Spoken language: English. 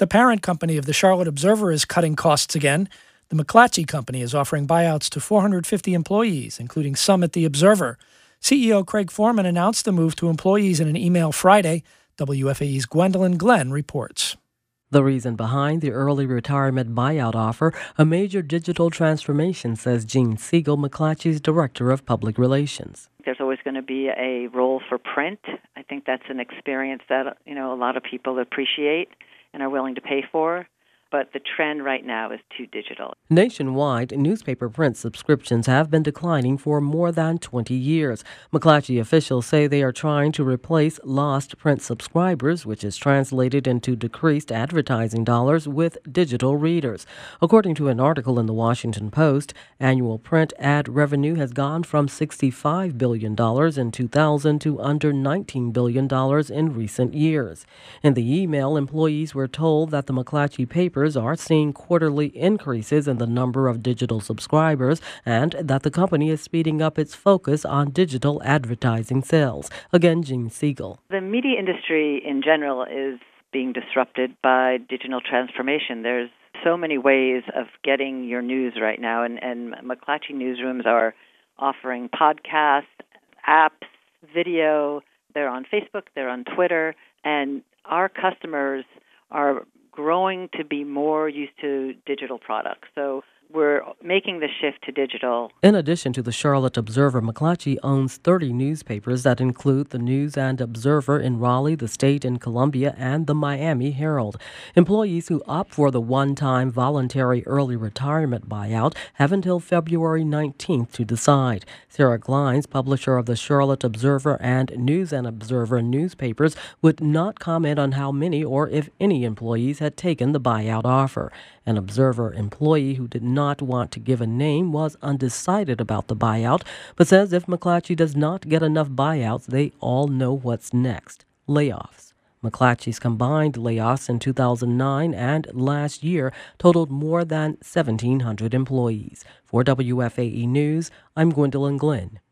The parent company of the Charlotte Observer is cutting costs again. The McClatchy Company is offering buyouts to 450 employees, including some at the Observer. CEO Craig Foreman announced the move to employees in an email Friday. WFAE's Gwendolyn Glenn reports. The reason behind the early retirement buyout offer, a major digital transformation, says Gene Siegel, McClatchy's Director of Public Relations. There's always going to be a role for print. I think that's an experience that, a lot of people appreciate and are willing to pay for. But the trend right now is too digital. Nationwide, newspaper print subscriptions have been declining for more than 20 years. McClatchy officials say they are trying to replace lost print subscribers, which is translated into decreased advertising dollars, with digital readers. According to an article in the Washington Post, annual print ad revenue has gone from $65 billion in 2000 to under $19 billion in recent years. In the email, employees were told that the McClatchy paper are seeing quarterly increases in the number of digital subscribers and that the company is speeding up its focus on digital advertising sales. Again, Gene Siegel. The media industry in general is being disrupted by digital transformation. There's so many ways of getting your news right now, and McClatchy newsrooms are offering podcasts, apps, video. They're on Facebook, they're on Twitter, and our customers are growing to be more used to digital products. So we're making the shift to digital. In addition to the Charlotte Observer, McClatchy owns 30 newspapers that include the News and Observer in Raleigh, the State in Columbia, and the Miami Herald. Employees who opt for the one-time voluntary early retirement buyout have until February 19th to decide. Sarah Glines, publisher of the Charlotte Observer and News and Observer newspapers, would not comment on how many or if any employees had taken the buyout offer. An Observer employee who did not want to give a name was undecided about the buyout, but says if McClatchy does not get enough buyouts, they all know what's next: layoffs. McClatchy's combined layoffs in 2009 and last year totaled more than 1,700 employees. For WFAE News, I'm Gwendolyn Glenn.